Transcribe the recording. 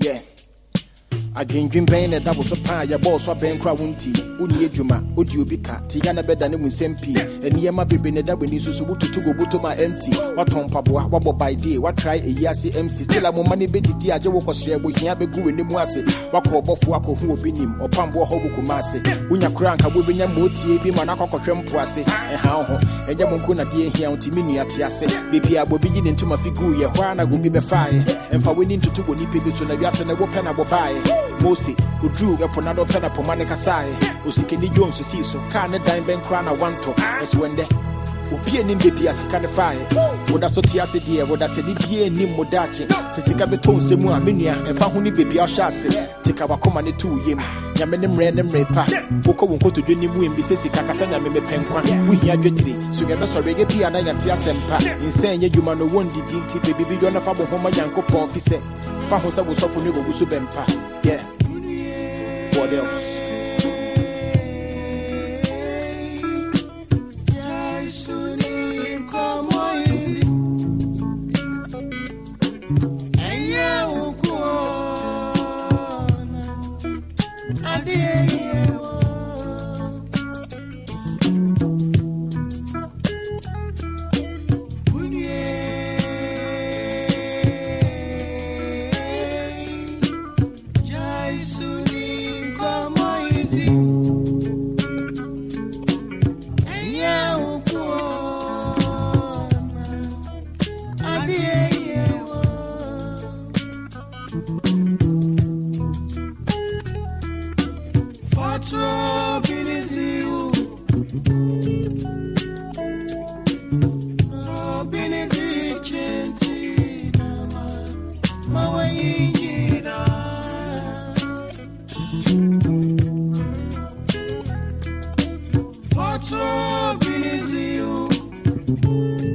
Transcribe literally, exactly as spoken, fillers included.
Yeah. Again, dream pain that was a pie, your boss or pen crowd wunty, Uni Juma, Udio Bika, Tiana Bedan with Sempi, and Yama Bibin that we need to to go to my empty. What on Pabua, what by day, what try a yasi empty, still have more money, baby, dear, Joe was share with Yabu in the Mwase, Wako Bofuako who be him, or Pambo Hobukumase, Unya Crank, I will be Yamoti, be Manako Trempoase, and how, and Yamunkuna dear here on Timini at Yase, maybe I will begin into my figure, Juana will be the fire, and for winning to two people to Navias and a weapon I will buy. Mosi, who drew upon another pen upon Monica Sai, who Sikini Jones to see so can't dime Ben Crana one to as when they who peer in baby as he can fire. What that's what Tiasi dear, what that's a Libya Nim Modachi, Sisica Beton Semua Minia, and Fahuni baby our chassis, take our command to him. Yamenem random repa, Boko won't go to Jenny Wim, Bissy Kakasana Meme Penqua, we hear gently, so get us a reggae piano and Tiasempa, insane you man no one did baby beyond a fabo home Yanko Ponfise, Fahosa was off for Nigo Subempa. Yeah. What else? What's up,